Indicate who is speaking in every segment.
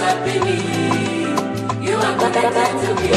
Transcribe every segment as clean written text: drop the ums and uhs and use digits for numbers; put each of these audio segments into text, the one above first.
Speaker 1: up in me. You are connected to me.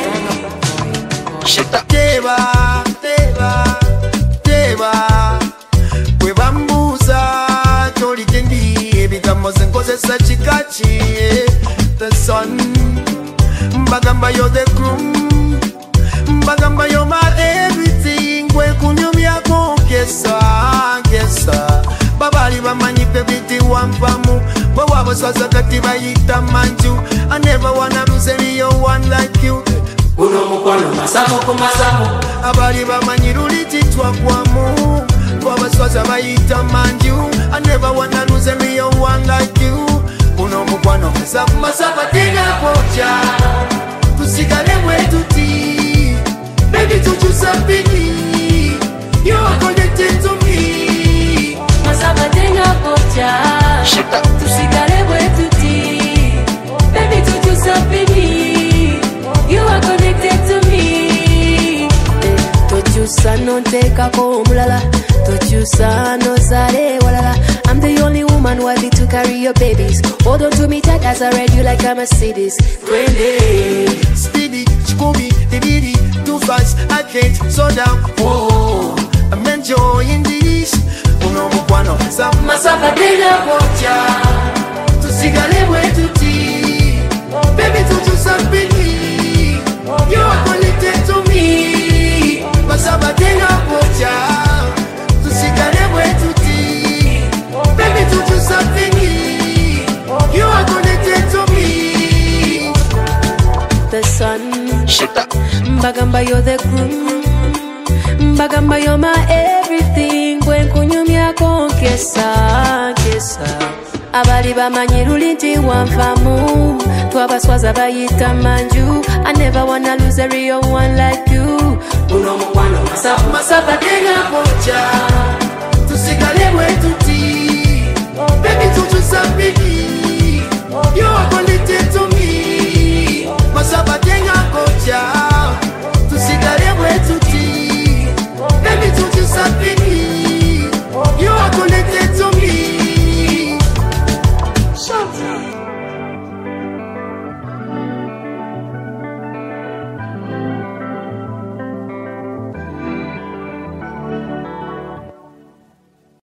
Speaker 2: Teba, teba, teba. Kwe bambuza toli jendi ebigamo zenkozesa chikachi. The sun, mbagamba you're the groom, mbagamba you're my everything. Kwe kunyumya kongesa, kesa. Babali bamanyi pebiti wampamu, bwe wabaswaza kati bayita manju. I never wanna lose any one like you.
Speaker 1: Uno mukwano masamo ku masamo.
Speaker 2: Abali bamanyi luliti twagwamu, wabaswaza bayita manju. I never wanna lose any one like you. Uno mukwano masamo masamo tena kocha. Tusigale mwetuti, baby tujusa pini. You are connected to me.
Speaker 1: Masamo tena kocha. Tusigale mwetuti, baby tujusa pini. You are connected to me. Tochusa no teka ko mulala. Tochusa no zare walala. I'm the only woman worthy to carry your babies. Hold on to me tight as I ride you like a Mercedes.
Speaker 2: Speedy, Scooby, dibidi, too fast, I can't slow down. Oh, I'm enjoying this. Uno mukwano
Speaker 1: Masaka tena kocha.
Speaker 2: tusigale mwetuti, baby tujusa pini. You are connected to me. Masaba tena kocha. Tusigale mwetuti, baby tujusa pini. You are connected to me.
Speaker 1: The sun, mbagamba you're the groom, mbagamba you're my everything. Kwen kunyumya konkesa, kesa. Abali bamanyi luliti wanfamu, twabaswaza bayita manju. I never wanna lose a real one like you. Uno mukwano masapa
Speaker 2: tena kocha. Tusigale mwetuti.